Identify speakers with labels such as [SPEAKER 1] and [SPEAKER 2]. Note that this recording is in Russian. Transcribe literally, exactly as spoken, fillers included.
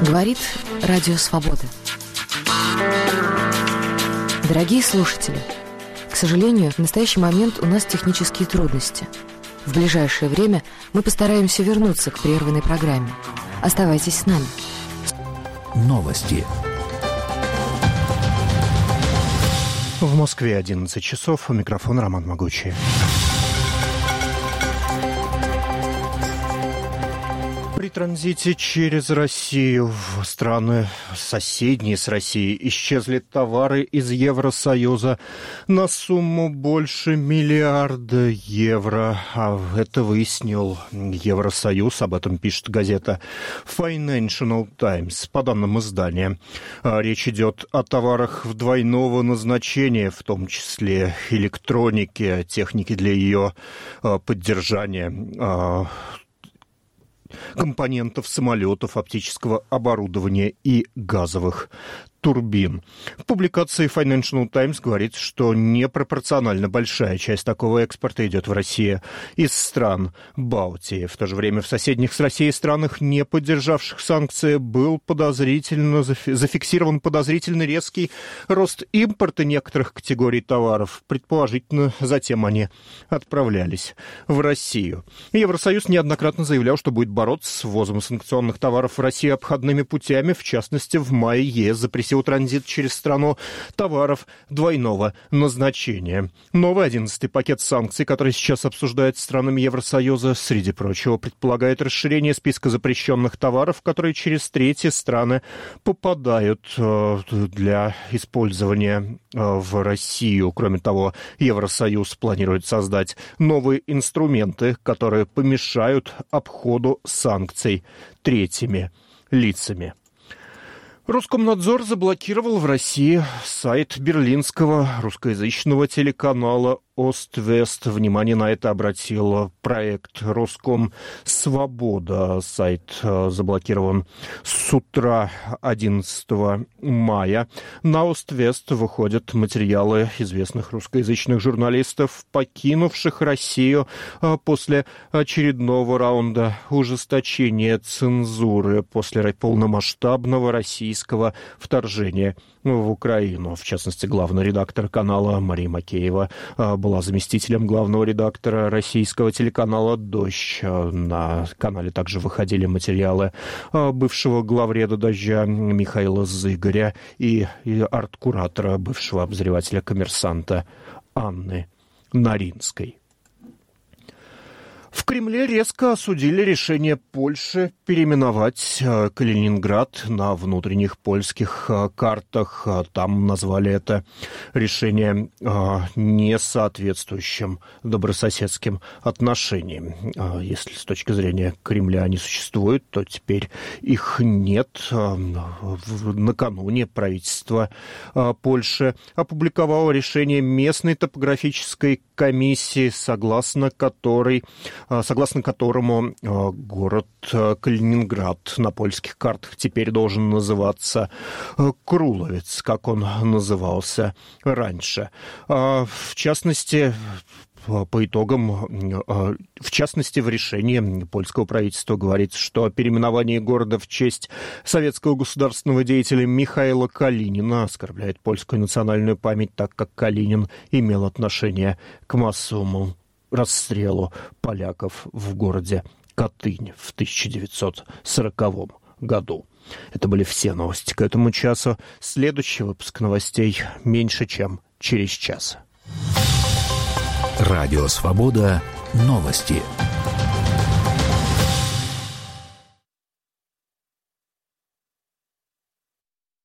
[SPEAKER 1] Говорит Радио Свобода. Дорогие слушатели, к сожалению, в настоящий момент у нас технические трудности. В ближайшее время мы постараемся вернуться к прерванной программе. Оставайтесь с нами.
[SPEAKER 2] Новости.
[SPEAKER 3] В Москве одиннадцать часов. У микрофона Роман Могучий. При транзите через Россию в страны соседние с Россией исчезли товары из Евросоюза на сумму больше миллиарда евро. А это выяснил Евросоюз, об этом пишет газета Financial Times. По данным издания, речь идет о товарах двойного назначения, в том числе электроники, техники для ее поддержания, компонентов самолетов, оптического оборудования и газовых турбин. В публикации Financial Times говорится, что непропорционально большая часть такого экспорта идет в Россию из стран Балтии. В то же время в соседних с Россией странах, не поддержавших санкции, был подозрительно зафиксирован подозрительно резкий рост импорта некоторых категорий товаров. Предположительно, затем они отправлялись в Россию. Евросоюз неоднократно заявлял, что будет бороться с ввозом санкционных товаров в Россию обходными путями. В частности, в мае ЕС запретил транзит через страну товаров двойного назначения. Новый одиннадцатый пакет санкций, который сейчас обсуждается странами Евросоюза, среди прочего, предполагает расширение списка запрещенных товаров, которые через третьи страны попадают э, для использования э, в Россию. Кроме того, Евросоюз планирует создать новые инструменты, которые помешают обходу санкций третьими лицами. Роскомнадзор заблокировал в России сайт берлинского русскоязычного телеканала «Ост-Вест». Внимание на это обратил проект «Роском Свобода». Сайт заблокирован с утра одиннадцатого мая. На «Ост-Вест» выходят материалы известных русскоязычных журналистов, покинувших Россию после очередного раунда ужесточения цензуры, после полномасштабного российского вторжения в Украину. В частности, главный редактор канала Мария Макеева была заместителем главного редактора российского телеканала «Дождь». На канале также выходили материалы бывшего главреда «Дождя» Михаила Зыгоря и арт-куратора, бывшего обозревателя «Коммерсанта» Анны Наринской. В Кремле резко осудили решение Польши переименовать Калининград на внутренних польских картах. Там назвали это решение не соответствующим добрососедским отношениям. Если с точки зрения Кремля они существуют, то теперь их нет. Накануне правительство Польши опубликовало решение местной топографической комиссии, согласно которой согласно которому город Калининград на польских картах теперь должен называться Круловец, как он назывался раньше. В частности, по итогам, в частности, в решении польского правительства говорится, что переименование города в честь советского государственного деятеля Михаила Калинина оскорбляет польскую национальную память, так как Калинин имел отношение к массовому расстрелу поляков в городе Катынь в тысяча девятьсот сороковом году. Это были все новости к этому часу. Следующий выпуск новостей меньше, чем через час.
[SPEAKER 2] Радио «Свобода». Новости.